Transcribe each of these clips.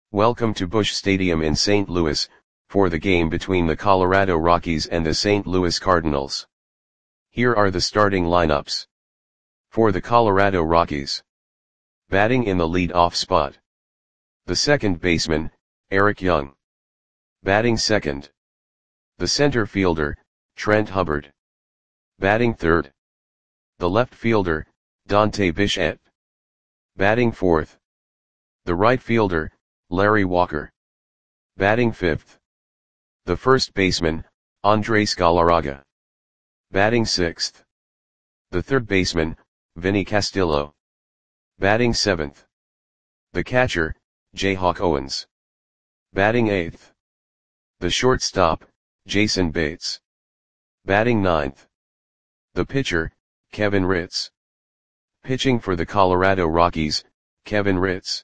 Welcome to Busch Stadium in St. Louis, for the game between the Colorado Rockies and the St. Louis Cardinals. Here are the starting lineups. For the Colorado Rockies. Batting in the lead-off spot. The second baseman, Eric Young. Batting second. The center fielder, Trent Hubbard. Batting third. The left fielder, Dante Bichette. Batting fourth. The right fielder, Larry Walker. Batting fifth. The first baseman, Andres Galarraga. Batting sixth. The third baseman, Vinny Castillo. Batting seventh. The catcher, Jayhawk Owens. Batting eighth. The shortstop, Jason Bates. Batting ninth. The pitcher, Kevin Ritz. Pitching for the Colorado Rockies, Kevin Ritz.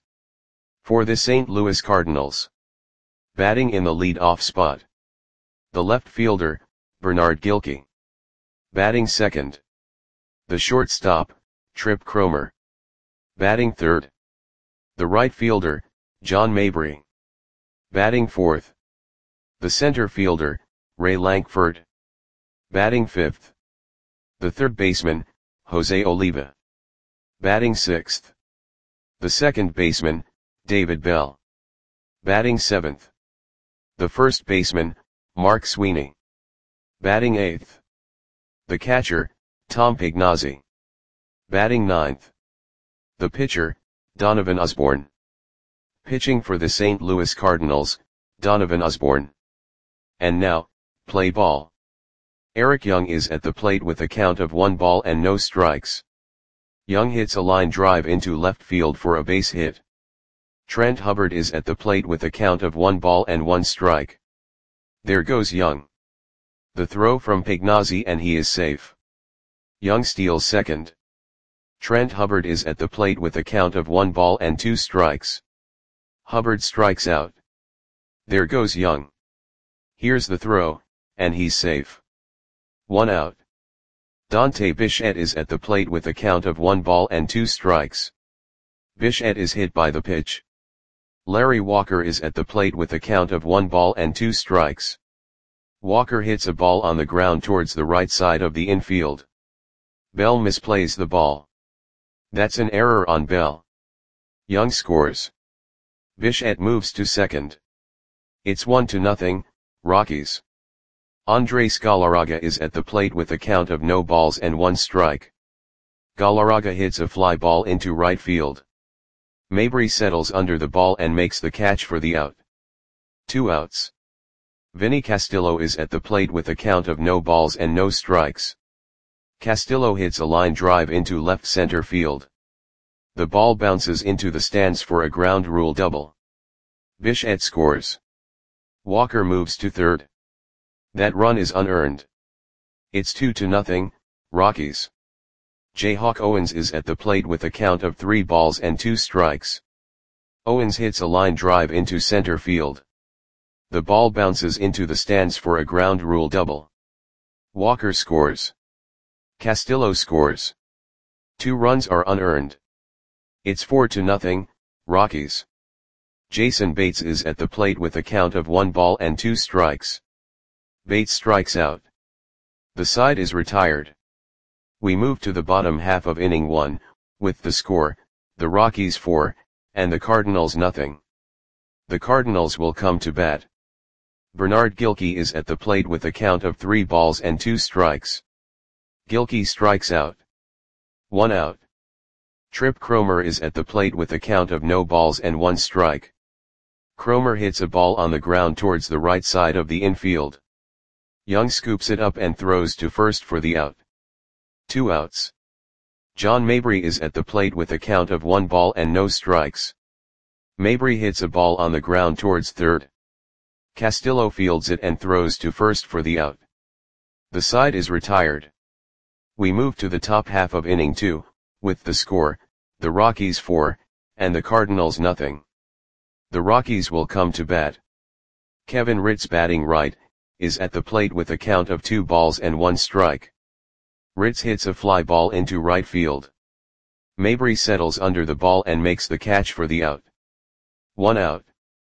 For the St. Louis Cardinals. Batting in the lead-off spot. The left fielder, Bernard Gilkey. Batting second. The shortstop, Trip Cromer. Batting third. The right fielder, John Mabry. Batting fourth. The center fielder, Ray Lankford. Batting fifth. The third baseman, Jose Oliva. Batting sixth. The second baseman, David Bell. Batting seventh. The first baseman, Mark Sweeney. Batting eighth. The catcher, Tom Pignazzi. Batting ninth. The pitcher, Donovan Osborne. Pitching for the St. Louis Cardinals, Donovan Osborne. And now, play ball. Eric Young is at the plate with a count of 1 ball and no strikes. Young hits a line drive into left field for a base hit. Trent Hubbard is at the plate with a count of 1 ball and 1 strike. There goes Young. The throw from Pignazzi and he is safe. Young steals second. Trent Hubbard is at the plate with a count of 1 ball and 2 strikes. Hubbard strikes out. There goes Young. Here's the throw, and he's safe. 1 out. Dante Bichette is at the plate with a count of 1 ball and 2 strikes. Bichette is hit by the pitch. Larry Walker is at the plate with a count of 1 ball and 2 strikes. Walker hits a ball on the ground towards the right side of the infield. Bell misplays the ball. That's an error on Bell. Young scores. Bichette moves to second. It's 1-0, Rockies. Andres Galarraga is at the plate with a count of no balls and 1 strike. Galarraga hits a fly ball into right field. Mabry settles under the ball and makes the catch for the out. 2 outs. Vinny Castillo is at the plate with a count of no balls and no strikes. Castillo hits a line drive into left center field. The ball bounces into the stands for a ground rule double. Bichette scores. Walker moves to third. That run is unearned. It's 2-0, Rockies. Jayhawk Owens is at the plate with a count of 3 balls and 2 strikes. Owens hits a line drive into center field. The ball bounces into the stands for a ground rule double. Walker scores. Castillo scores. 2 runs are unearned. It's 4-0, Rockies. Jason Bates is at the plate with a count of 1 ball and 2 strikes. Bates strikes out. The side is retired. We move to the bottom half of inning 1, with the score, the Rockies 4, and the Cardinals 0. The Cardinals will come to bat. Bernard Gilkey is at the plate with a count of 3 balls and 2 strikes. Gilkey strikes out. 1 out. Trip Cromer is at the plate with a count of no balls and 1 strike. Cromer hits a ball on the ground towards the right side of the infield. Young scoops it up and throws to first for the out. 2 outs. John Mabry is at the plate with a count of 1 ball and no strikes. Mabry hits a ball on the ground towards third. Castillo fields it and throws to first for the out. The side is retired. We move to the top half of inning 2, with the score, the Rockies 4, and the Cardinals 0. The Rockies will come to bat. Kevin Ritz, batting right, is at the plate with a count of 2 balls and 1 strike. Ritz hits a fly ball into right field. Mabry settles under the ball and makes the catch for the out. 1 out.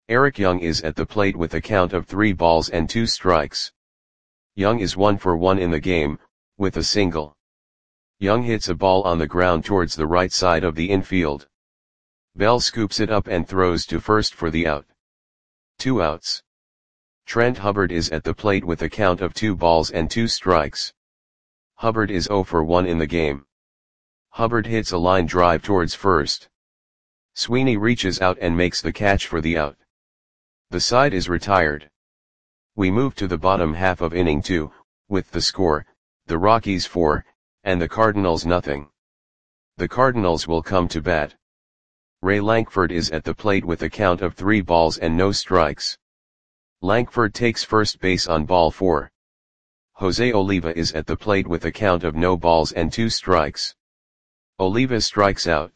Eric Young is at the plate with a count of 3 balls and 2 strikes. Young is 1 for 1 in the game, with a single. Young hits a ball on the ground towards the right side of the infield. Bell scoops it up and throws to first for the out. 2 outs. Trent Hubbard is at the plate with a count of 2 balls and 2 strikes. Hubbard is 0 for 1 in the game. Hubbard hits a line drive towards first. Sweeney reaches out and makes the catch for the out. The side is retired. We move to the bottom half of inning 2, with the score, the Rockies 4, and the Cardinals nothing. The Cardinals will come to bat. Ray Lankford is at the plate with a count of 3 balls and no strikes. Lankford takes first base on ball 4. Jose Oliva is at the plate with a count of no balls and 2 strikes. Oliva strikes out.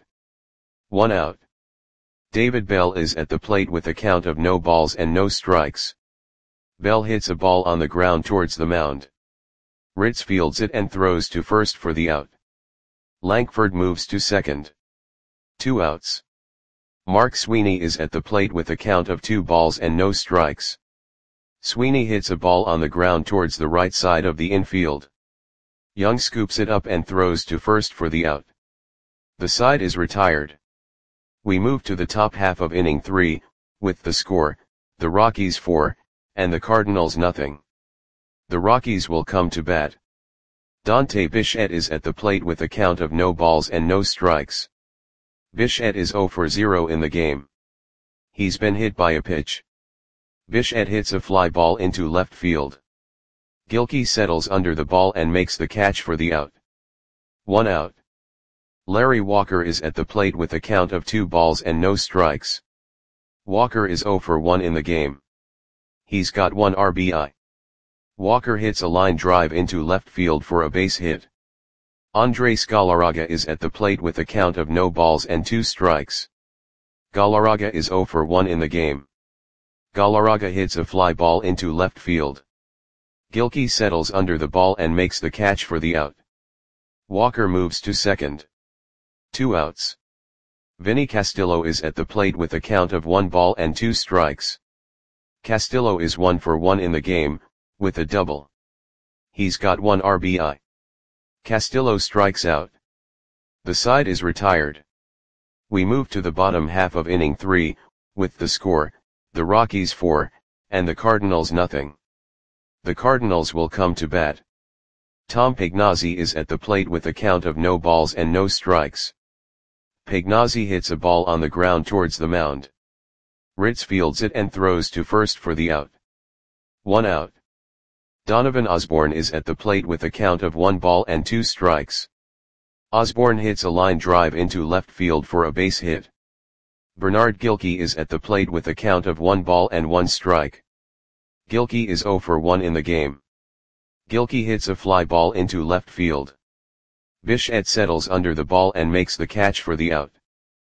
1 out. David Bell is at the plate with a count of no balls and no strikes. Bell hits a ball on the ground towards the mound. Ritz fields it and throws to first for the out. Lankford moves to second. 2 outs. Mark Sweeney is at the plate with a count of 2 balls and no strikes. Sweeney hits a ball on the ground towards the right side of the infield. Young scoops it up and throws to first for the out. The side is retired. We move to the top half of inning 3, with the score, the Rockies 4, and the Cardinals nothing. The Rockies will come to bat. Dante Bichette is at the plate with a count of no balls and no strikes. Bichette is 0 for 0 in the game. He's been hit by a pitch. Bichette hits a fly ball into left field. Gilkey settles under the ball and makes the catch for the out. 1 out. Larry Walker is at the plate with a count of 2 balls and no strikes. Walker is 0 for 1 in the game. He's got 1 RBI. Walker hits a line drive into left field for a base hit. Andres Galarraga is at the plate with a count of no balls and 2 strikes. Galarraga is 0 for 1 in the game. Galarraga hits a fly ball into left field. Gilkey settles under the ball and makes the catch for the out. Walker moves to second. 2 outs. Vinny Castillo is at the plate with a count of 1 ball and 2 strikes. Castillo is 1 for 1 in the game, with a double. He's got 1 RBI. Castillo strikes out. The side is retired. We move to the bottom half of inning 3, with the score, the Rockies 4, and the Cardinals nothing. The Cardinals will come to bat. Tom Pagnozzi is at the plate with a count of no balls and no strikes. Pagnozzi hits a ball on the ground towards the mound. Ritz fields it and throws to first for the out. 1 out. Donovan Osborne is at the plate with a count of 1 ball and 2 strikes. Osborne hits a line drive into left field for a base hit. Bernard Gilkey is at the plate with a count of 1 ball and 1 strike. Gilkey is 0 for 1 in the game. Gilkey hits a fly ball into left field. Bichette settles under the ball and makes the catch for the out.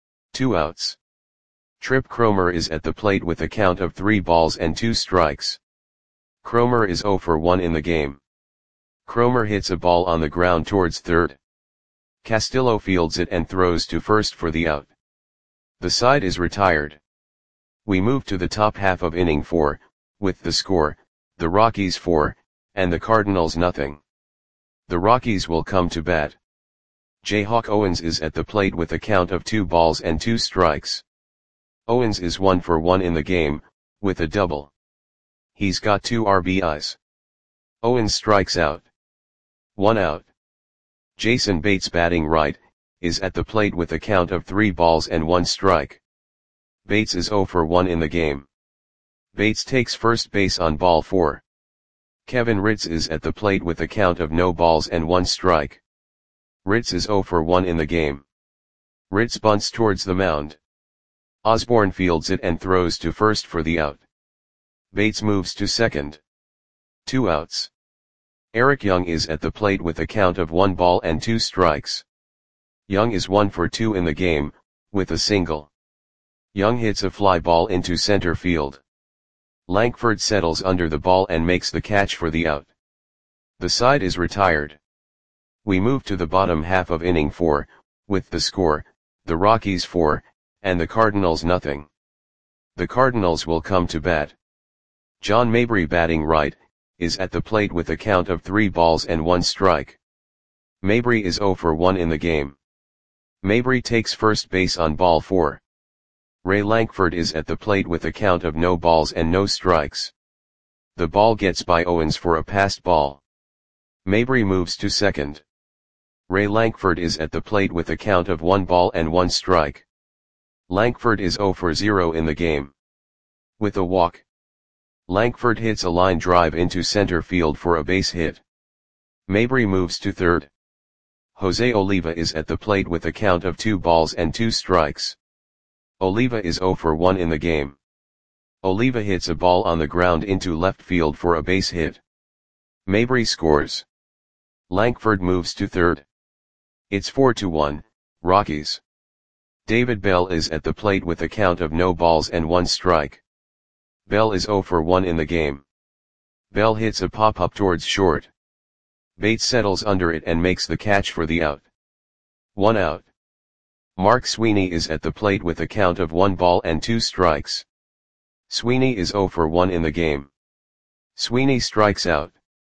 2 outs. Trip Cromer is at the plate with a count of 3 balls and 2 strikes. Cromer is 0 for 1 in the game. Cromer hits a ball on the ground towards third. Castillo fields it and throws to first for the out. The side is retired. We move to the top half of inning 4, with the score, the Rockies 4, and the Cardinals nothing. The Rockies will come to bat. Jayhawk Owens is at the plate with a count of 2 balls and 2 strikes. Owens is 1 for 1 in the game, with a double. He's got 2 RBIs. Owens strikes out. 1 out. Jason Bates, batting right, is at the plate with a count of 3 balls and 1 strike. Bates is 0 for 1 in the game. Bates takes first base on ball 4. Kevin Ritz is at the plate with a count of no balls and 1 strike. Ritz is 0 for 1 in the game. Ritz bunts towards the mound. Osborne fields it and throws to first for the out. Bates moves to second. 2 outs. Eric Young is at the plate with a count of 1 ball and 2 strikes. Young is 1 for 2 in the game, with a single. Young hits a fly ball into center field. Lankford settles under the ball and makes the catch for the out. The side is retired. We move to the bottom half of inning 4, with the score, the Rockies 4, and the Cardinals nothing. The Cardinals will come to bat. John Mabry batting right, is at the plate with a count of 3 balls and 1 strike. Mabry is 0 for 1 in the game. Mabry takes first base on ball 4. Ray Lankford is at the plate with a count of no balls and no strikes. The ball gets by Owens for a passed ball. Mabry moves to second. Ray Lankford is at the plate with a count of 1 ball and 1 strike. Lankford is 0 for 0 in the game. With a walk, Lankford hits a line drive into center field for a base hit. Mabry moves to third. Jose Oliva is at the plate with a count of 2 balls and 2 strikes. Oliva is 0 for 1 in the game. Oliva hits a ball on the ground into left field for a base hit. Mabry scores. Lankford moves to third. It's 4-1, Rockies. David Bell is at the plate with a count of no balls and 1 strike. Bell is 0 for 1 in the game. Bell hits a pop-up towards short. Bates settles under it and makes the catch for the out. 1 out. Mark Sweeney is at the plate with a count of 1 ball and 2 strikes. Sweeney is 0 for 1 in the game. Sweeney strikes out.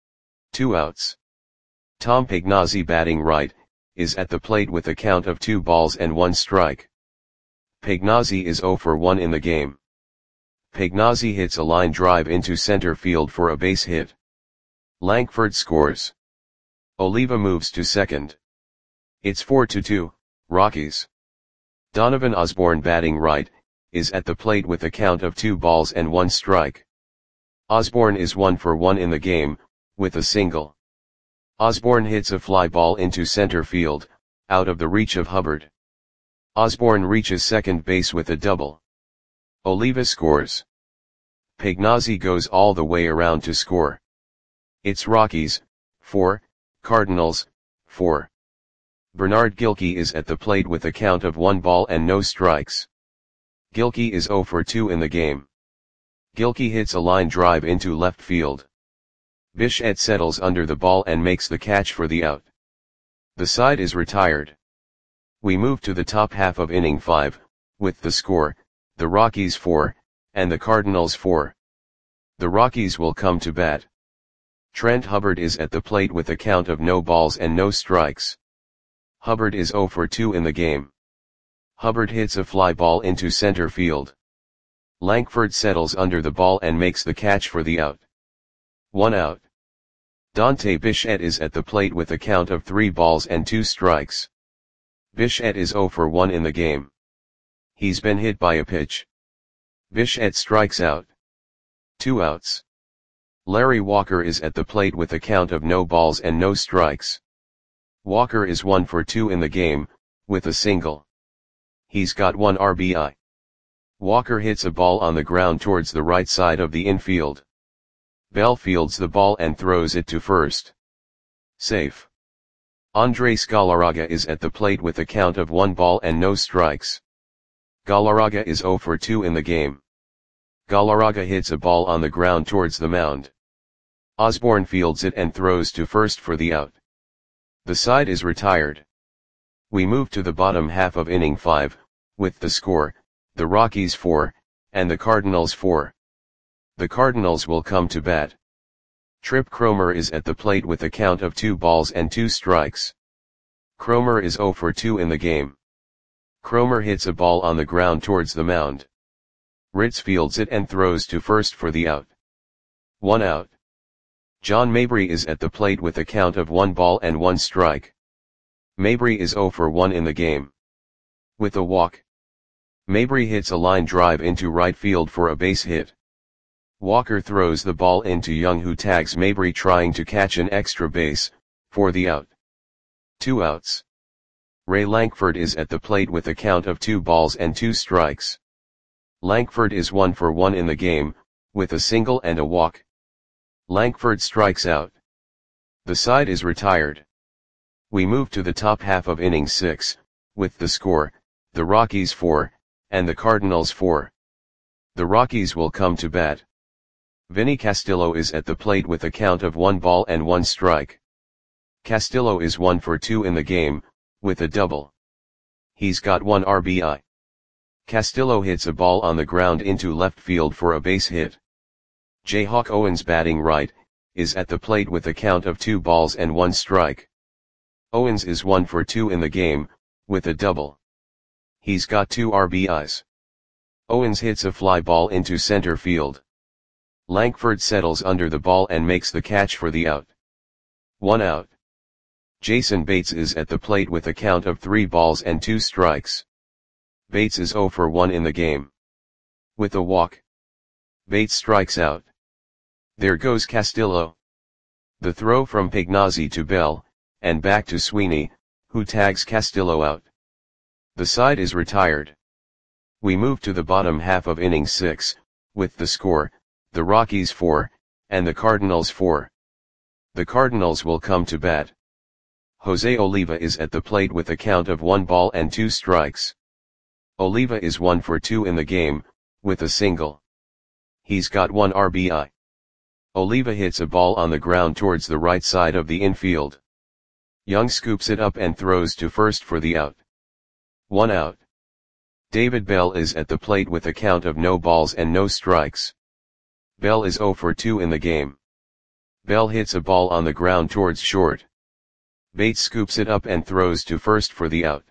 2 outs. Tom Pagnozzi batting right, is at the plate with a count of 2 balls and 1 strike. Pagnozzi is 0 for 1 in the game. Pagnozzi hits a line drive into center field for a base hit. Lankford scores. Oliva moves to second. It's 4-2, Rockies. Donovan Osborne batting right, is at the plate with a count of 2 balls and 1 strike. Osborne is 1 for 1 in the game, with a single. Osborne hits a fly ball into center field, out of the reach of Hubbard. Osborne reaches second base with a double. Oliva scores. Pagnozzi goes all the way around to score. It's Rockies, 4, Cardinals, 4. Bernard Gilkey is at the plate with a count of 1 ball and no strikes. Gilkey is 0 for 2 in the game. Gilkey hits a line drive into left field. Bichette settles under the ball and makes the catch for the out. The side is retired. We move to the top half of inning 5, with the score, the Rockies 4, and the Cardinals 4. The Rockies will come to bat. Trent Hubbard is at the plate with a count of no balls and no strikes. Hubbard is 0 for 2 in the game. Hubbard hits a fly ball into center field. Lankford settles under the ball and makes the catch for the out. 1 out. Dante Bichette is at the plate with a count of 3 balls and 2 strikes. Bichette is 0 for 1 in the game. He's been hit by a pitch. Bichette strikes out. 2 outs. Larry Walker is at the plate with a count of no balls and no strikes. Walker is 1 for 2 in the game, with a single. He's got 1 RBI. Walker hits a ball on the ground towards the right side of the infield. Bell fields the ball and throws it to first. Safe. Andres Galarraga is at the plate with a count of 1 ball and no strikes. Galarraga is 0 for 2 in the game. Galarraga hits a ball on the ground towards the mound. Osborne fields it and throws to first for the out. The side is retired. We move to the bottom half of inning 5, with the score, the Rockies 4, and the Cardinals 4. The Cardinals will come to bat. Trip Cromer is at the plate with a count of 2 balls and 2 strikes. Cromer is 0 for 2 in the game. Cromer hits a ball on the ground towards the mound. Ritz fields it and throws to first for the out. 1 out. John Mabry is at the plate with a count of 1 ball and 1 strike. Mabry is 0 for 1 in the game. With a walk, Mabry hits a line drive into right field for a base hit. Walker throws the ball into Young, who tags Mabry trying to catch an extra base, for the out. 2 outs. Ray Lankford is at the plate with a count of 2 balls and 2 strikes. Lankford is 1 for 1 in the game, with a single and a walk. Lankford strikes out. The side is retired. We move to the top half of inning 6, with the score, the Rockies 4, and the Cardinals 4. The Rockies will come to bat. Vinny Castillo is at the plate with a count of 1 ball and 1 strike. Castillo is 1 for 2 in the game, with a double. He's got 1 RBI. Castillo hits a ball on the ground into left field for a base hit. Jayhawk Owens batting right, is at the plate with a count of 2 balls and 1 strike. Owens is 1 for 2 in the game, with a double. He's got 2 RBIs. Owens hits a fly ball into center field. Lankford settles under the ball and makes the catch for the out. 1 out. Jason Bates is at the plate with a count of 3 balls and 2 strikes. Bates is 0 for 1 in the game. With a walk, Bates strikes out. There goes Castillo. The throw from Pignazzi to Bell, and back to Sweeney, who tags Castillo out. The side is retired. We move to the bottom half of inning 6, with the score, the Rockies 4, and the Cardinals 4. The Cardinals will come to bat. Jose Oliva is at the plate with a count of 1 ball and 2 strikes. Oliva is 1 for 2 in the game, with a single. He's got 1 RBI. Oliva hits a ball on the ground towards the right side of the infield. Young scoops it up and throws to first for the out. 1 out. David Bell is at the plate with a count of no balls and no strikes. Bell is 0 for 2 in the game. Bell hits a ball on the ground towards short. Bates scoops it up and throws to first for the out.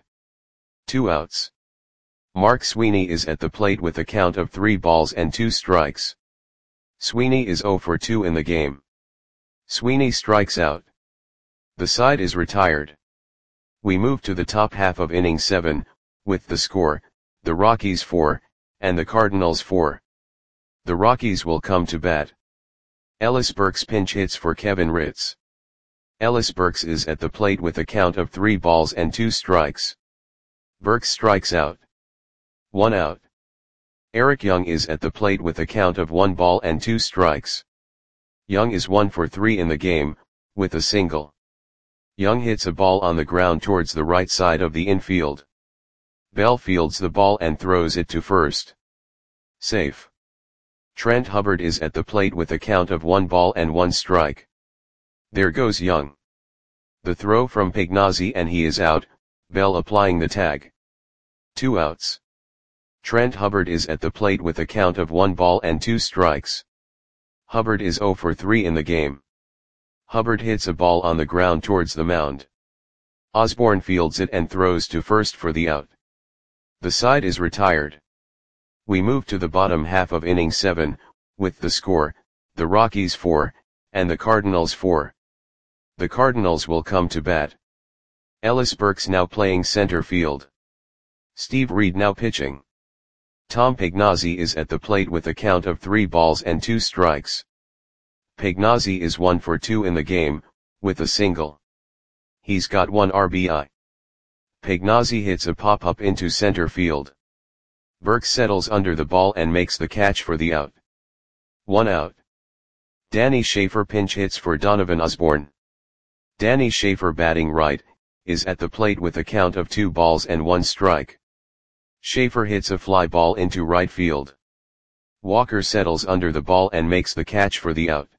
2 outs. Mark Sweeney is at the plate with a count of 3 balls and 2 strikes. Sweeney is 0 for 2 in the game. Sweeney strikes out. The side is retired. We move to the top half of inning 7, with the score, the Rockies 4, and the Cardinals 4. The Rockies will come to bat. Ellis Burks pinch hits for Kevin Ritz. Ellis Burks is at the plate with a count of 3 balls and 2 strikes. Burks strikes out. 1 out. Eric Young is at the plate with a count of 1 ball and 2 strikes. Young is 1 for 3 in the game, with a single. Young hits a ball on the ground towards the right side of the infield. Bell fields the ball and throws it to first. Safe. Trent Hubbard is at the plate with a count of 1 ball and 1 strike. There goes Young. The throw from Pignazzi and he is out, Bell applying the tag. 2 outs. Trent Hubbard is at the plate with a count of 1 ball and 2 strikes. Hubbard is 0 for 3 in the game. Hubbard hits a ball on the ground towards the mound. Osborne fields it and throws to first for the out. The side is retired. We move to the bottom half of inning 7, with the score, the Rockies 4, and the Cardinals 4. The Cardinals will come to bat. Ellis Burks now playing center field. Steve Reed now pitching. Tom Pignazzi is at the plate with a count of 3 balls and 2 strikes. Pignazzi is 1 for 2 in the game, with a single. He's got 1 RBI. Pignazzi hits a pop-up into center field. Burks settles under the ball and makes the catch for the out. 1 out. Danny Schaefer pinch hits for Donovan Osborne. Danny Schaefer batting right, is at the plate with a count of 2 balls and 1 strike. Schaefer hits a fly ball into right field. Walker settles under the ball and makes the catch for the out.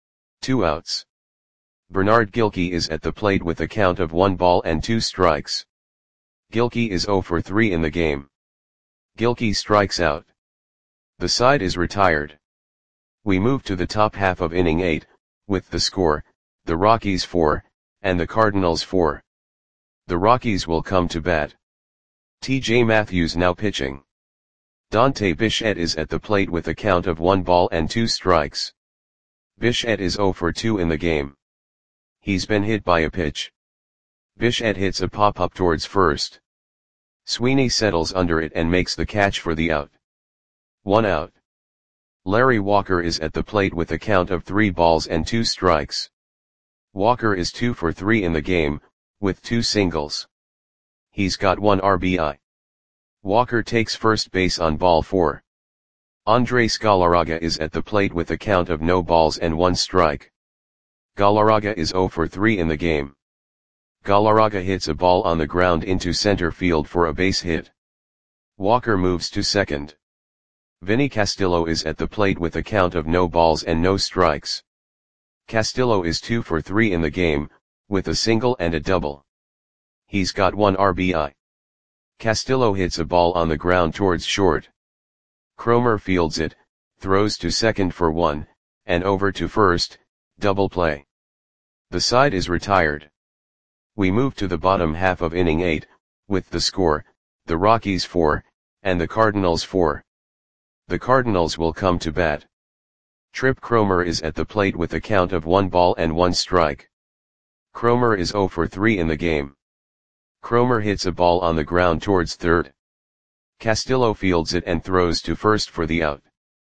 2 outs. Bernard Gilkey is at the plate with a count of 1 ball and 2 strikes. Gilkey is 0 for 3 in the game. Gilkey strikes out. The side is retired. We move to the top half of inning 8, with the score, the Rockies 4, and the Cardinals 4. The Rockies will come to bat. T.J. Matthews now pitching. Dante Bichette is at the plate with a count of 1 ball and 2 strikes. Bichette is 0 for 2 in the game. He's been hit by a pitch. Bichette hits a pop-up towards first. Sweeney settles under it and makes the catch for the out. 1 out. Larry Walker is at the plate with a count of 3 balls and 2 strikes. Walker is 2 for 3 in the game, with 2 singles. He's got 1 RBI. Walker takes first base on ball 4. Andres Galarraga is at the plate with a count of no balls and 1 strike. Galarraga is 0 for 3 in the game. Galarraga hits a ball on the ground into center field for a base hit. Walker moves to second. Vinny Castillo is at the plate with a count of no balls and no strikes. Castillo is 2 for 3 in the game, with a single and a double. He's got 1 RBI. Castillo hits a ball on the ground towards short. Cromer fields it, throws to second for 1, and over to first, double play. The side is retired. We move to the bottom half of inning 8, with the score, the Rockies 4, and the Cardinals 4. The Cardinals will come to bat. Trip Cromer is at the plate with a count of 1 ball and 1 strike. Cromer is 0 for 3 in the game. Cromer hits a ball on the ground towards third. Castillo fields it and throws to first for the out.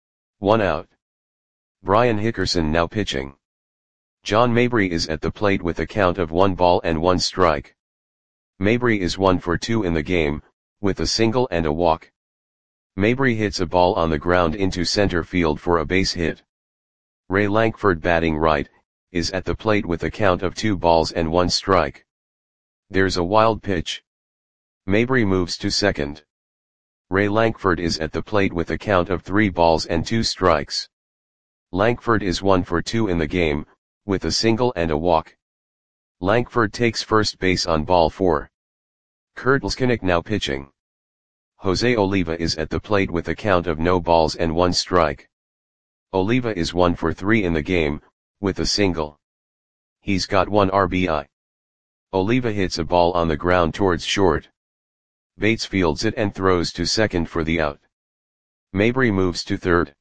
1 out. Brian Hickerson now pitching. John Mabry is at the plate with a count of 1 ball and 1 strike. Mabry is 1 for 2 in the game, with a single and a walk. Mabry hits a ball on the ground into center field for a base hit. Ray Lankford batting right, is at the plate with a count of 2 balls and 1 strike. There's a wild pitch. Mabry moves to second. Ray Lankford is at the plate with a count of 3 balls and 2 strikes. Lankford is 1 for 2 in the game, with a single and a walk. Lankford takes first base on ball 4. Kurt Leskinick now pitching. Jose Oliva is at the plate with a count of no balls and 1 strike. Oliva is 1 for 3 in the game, with a single. He's got 1 RBI. Oliva hits a ball on the ground towards short. Bates fields it and throws to second for the out. Mabry moves to third.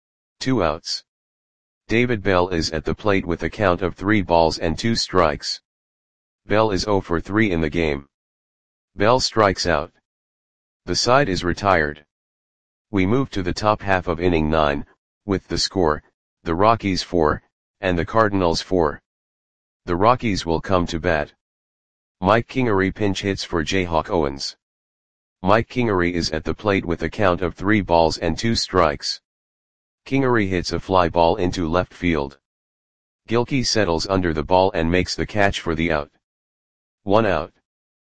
2 outs. David Bell is at the plate with a count of 3 balls and 2 strikes. Bell is 0 for 3 in the game. Bell strikes out. The side is retired. We move to the top half of inning 9, with the score, the Rockies 4, and the Cardinals 4. The Rockies will come to bat. Mike Kingery pinch hits for Jayhawk Owens. Mike Kingery is at the plate with a count of 3 balls and 2 strikes. Kingery hits a fly ball into left field. Gilkey settles under the ball and makes the catch for the out. 1 out.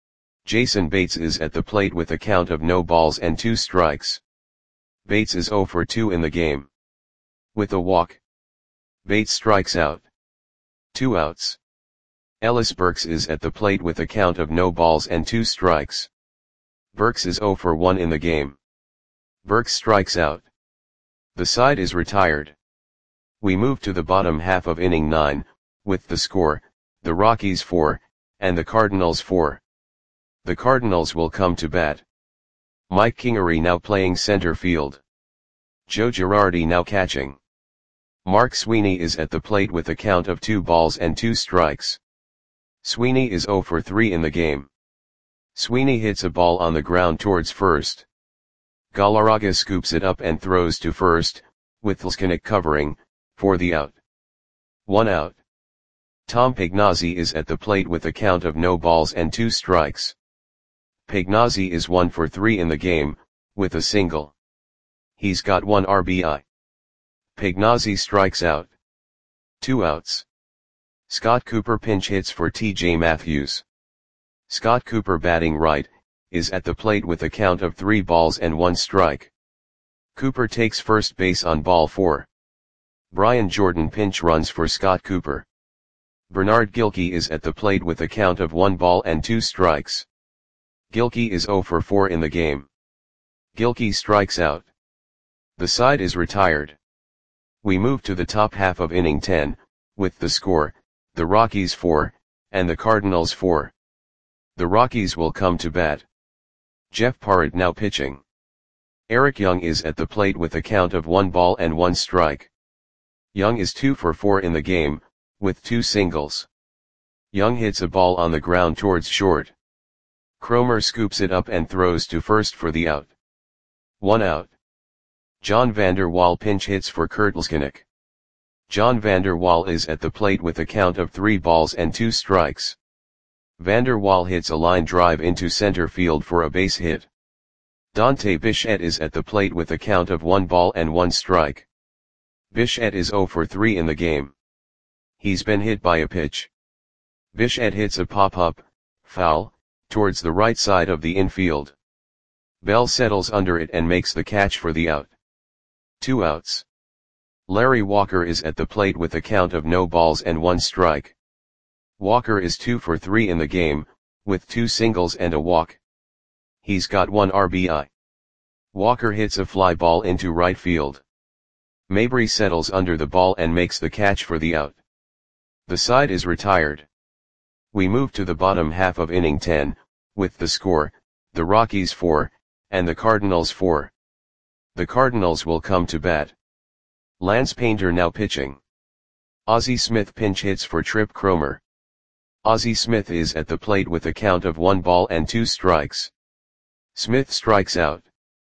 Jason Bates is at the plate with a count of no balls and 2 strikes. Bates is 0 for 2 in the game. With a walk. Bates strikes out. 2 outs. Ellis Burks is at the plate with a count of no balls and 2 strikes. Burks is 0 for 1 in the game. Burks strikes out. The side is retired. We move to the bottom half of inning 9, with the score, the Rockies 4, and the Cardinals 4. The Cardinals will come to bat. Mike Kingery now playing center field. Joe Girardi now catching. Mark Sweeney is at the plate with a count of 2 balls and 2 strikes. Sweeney is 0 for 3 in the game. Sweeney hits a ball on the ground towards first. Galarraga scoops it up and throws to first, with Leskinick covering, for the out. 1 out. Tom Pagnozzi is at the plate with a count of no balls and 2 strikes. Pagnozzi is 1 for 3 in the game, with a single. He's got 1 RBI. Pagnozzi strikes out. 2 outs. Scott Cooper pinch hits for TJ Matthews. Scott Cooper batting right, is at the plate with a count of 3 balls and 1 strike. Cooper takes first base on ball 4. Brian Jordan pinch runs for Scott Cooper. Bernard Gilkey is at the plate with a count of 1 ball and 2 strikes. Gilkey is 0 for 4 in the game. Gilkey strikes out. The side is retired. We move to the top half of inning 10, with the score, the Rockies 4, and the Cardinals 4. The Rockies will come to bat. Jeff Parrott now pitching. Eric Young is at the plate with a count of 1 ball and 1 strike. Young is 2 for 4 in the game, with 2 singles. Young hits a ball on the ground towards short. Cromer scoops it up and throws to first for the out. 1 out. John Vander Wal pinch hits for Kurt Leskinick. John Vander Wal is at the plate with a count of 3 balls and 2 strikes. Vander Wal hits a line drive into center field for a base hit. Dante Bichette is at the plate with a count of 1 ball and 1 strike. Bichette is 0 for 3 in the game. He's been hit by a pitch. Bichette hits a pop-up, foul, towards the right side of the infield. Bell settles under it and makes the catch for the out. 2 outs. Larry Walker is at the plate with a count of no balls and 1 strike. Walker is 2 for 3 in the game, with 2 singles and a walk. He's got 1 RBI. Walker hits a fly ball into right field. Mabry settles under the ball and makes the catch for the out. The side is retired. We move to the bottom half of inning 10, with the score, the Rockies 4, and the Cardinals 4. The Cardinals will come to bat. Lance Painter now pitching. Ozzie Smith pinch hits for Trip Cromer. Ozzie Smith is at the plate with a count of 1 ball and 2 strikes. Smith strikes out.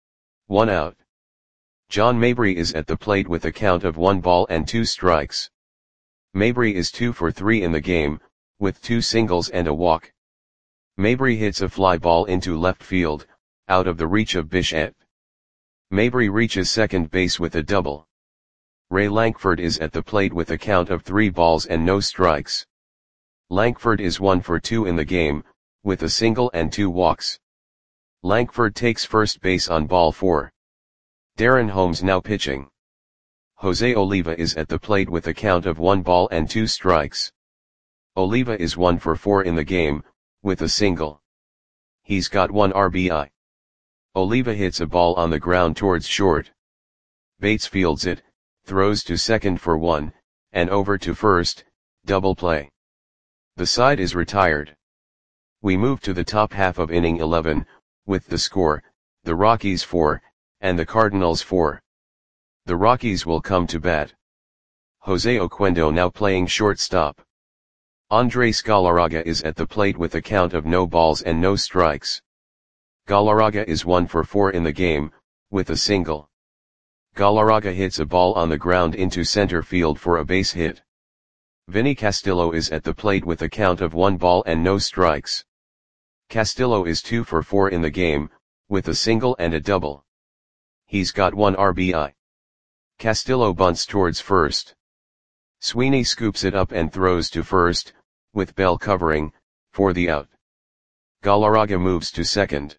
1 out. John Mabry is at the plate with a count of 1 ball and 2 strikes. Mabry is 2 for 3 in the game, with 2 singles and a walk. Mabry hits a fly ball into left field, out of the reach of Bichette. Mabry reaches second base with a double. Ray Lankford is at the plate with a count of 3 balls and no strikes. Lankford is 1 for 2 in the game, with a single and 2 walks. Lankford takes first base on ball 4. Darren Holmes now pitching. Jose Oliva is at the plate with a count of 1 ball and 2 strikes. Oliva is 1 for 4 in the game, with a single. He's got 1 RBI. Oliva hits a ball on the ground towards short. Bates fields it, throws to second for 1, and over to first, double play. The side is retired. We move to the top half of inning 11, with the score, the Rockies 4, and the Cardinals 4. The Rockies will come to bat. Jose Oquendo now playing shortstop. Andres Galarraga is at the plate with a count of no balls and no strikes. Galarraga is 1 for 4 in the game, with a single. Galarraga hits a ball on the ground into center field for a base hit. Vinny Castillo is at the plate with a count of 1 ball and no strikes. Castillo is 2 for 4 in the game, with a single and a double. He's got 1 RBI. Castillo bunts towards first. Sweeney scoops it up and throws to first, with Bell covering, for the out. Galarraga moves to second.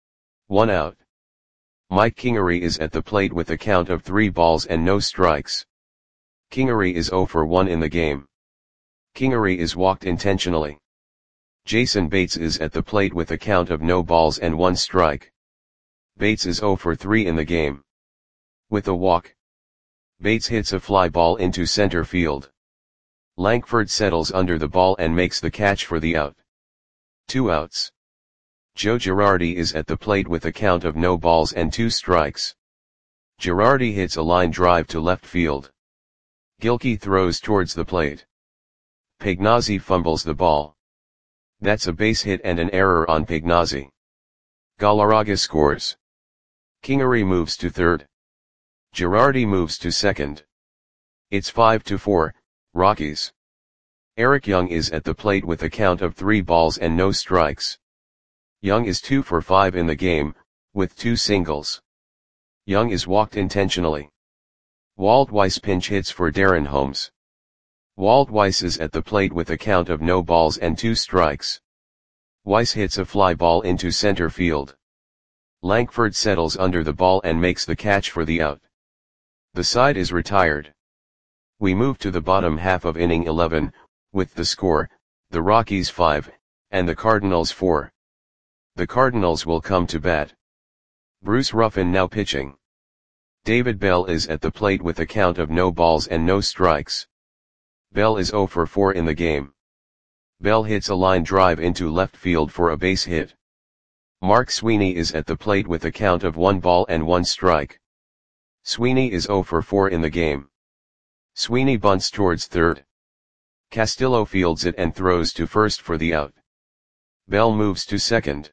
1 out. Mike Kingery is at the plate with a count of 3 balls and no strikes. Kingery is 0 for 1 in the game. Kingery is walked intentionally. Jason Bates is at the plate with a count of no balls and 1 strike. Bates is 0 for 3 in the game. With a walk. Bates hits a fly ball into center field. Lankford settles under the ball and makes the catch for the out. 2 outs. Joe Girardi is at the plate with a count of no balls and 2 strikes. Girardi hits a line drive to left field. Gilkey throws towards the plate. Pignazzi fumbles the ball. That's a base hit and an error on Pignazzi. Galarraga scores. Kingery moves to third. Girardi moves to second. It's 5-4, Rockies. Eric Young is at the plate with a count of 3 balls and no strikes. Young is 2 for 5 in the game, with 2 singles. Young is walked intentionally. Walt Weiss pinch hits for Darren Holmes. Walt Weiss is at the plate with a count of no balls and 2 strikes. Weiss hits a fly ball into center field. Lankford settles under the ball and makes the catch for the out. The side is retired. We move to the bottom half of inning 11, with the score, the Rockies 5, and the Cardinals 4. The Cardinals will come to bat. Bruce Ruffin now pitching. David Bell is at the plate with a count of no balls and no strikes. Bell is 0 for 4 in the game. Bell hits a line drive into left field for a base hit. Mark Sweeney is at the plate with a count of 1 ball and 1 strike. Sweeney is 0 for 4 in the game. Sweeney bunts towards third. Castillo fields it and throws to first for the out. Bell moves to second.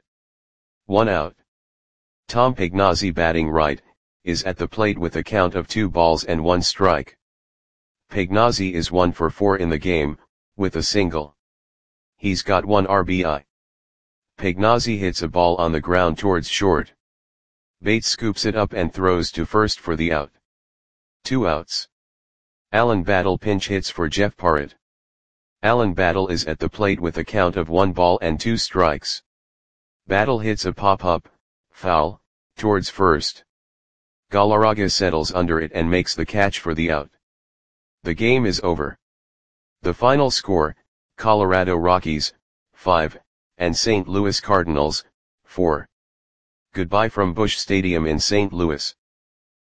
1 out. Tom Pignazzi batting right, is at the plate with a count of 2 balls and 1 strike. Pignazzi is 1 for 4 in the game, with a single. He's got 1 RBI. Pignazzi hits a ball on the ground towards short. Bates scoops it up and throws to first for the out. 2 outs. Alan Battle pinch hits for Jeff Parrott. Alan Battle is at the plate with a count of 1 ball and 2 strikes. Battle hits a pop-up, foul, towards first. Galarraga settles under it and makes the catch for the out. The game is over. The final score, Colorado Rockies, 5, and St. Louis Cardinals, 4. Goodbye from Busch Stadium in St. Louis.